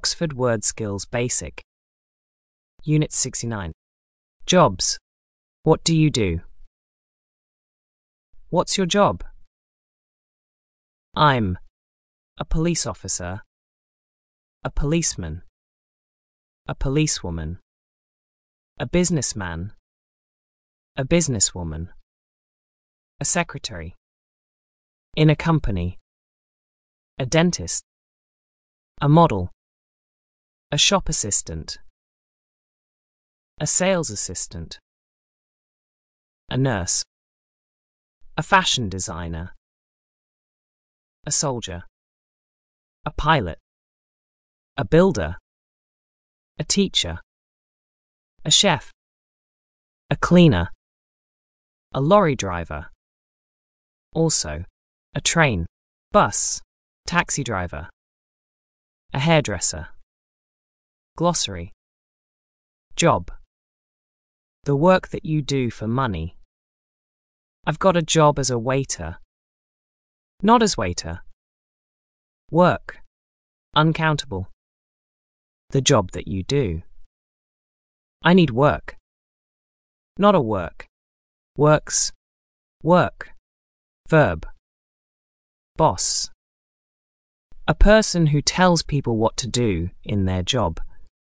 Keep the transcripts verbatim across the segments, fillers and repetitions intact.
Oxford Word Skills Basic. Unit sixty-nine. Jobs. What do you do? What's your job? I'm a police officer, a policeman, a policewoman, a businessman, a businesswoman, a secretary, in a company, a dentist, a model, a shop assistant, a sales assistant, a nurse, a fashion designer, a soldier, a pilot, a builder, a teacher, a chef, a cleaner, a lorry driver, also a train, bus, taxi driver, a hairdresser. Glossary. Job. The work that you do for money. I've got a job as a waiter. Not as waiter. Work. Uncountable. The job that you do. I need work. Not a work. Works. Work. Verb. Boss. A person who tells people what to do in their job.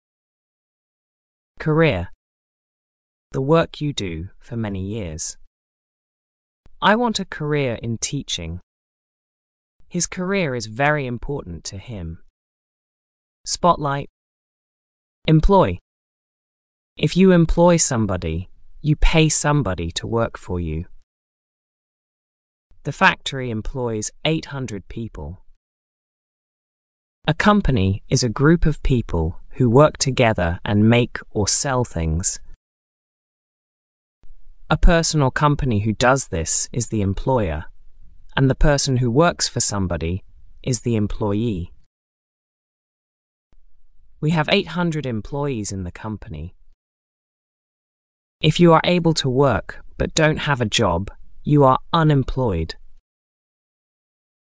Career. The work you do for many years. I want a career in teaching. His career is very important to him. Spotlight. Employ. If you employ somebody, you pay somebody to work for you. The factory employs eight hundred people. A company is a group of people who work together and make or sell things. A person or company who does this is the employer, and the person who works for somebody is the employee. We have eight hundred employees in the company. If you are able to work but don't have a job, you are unemployed.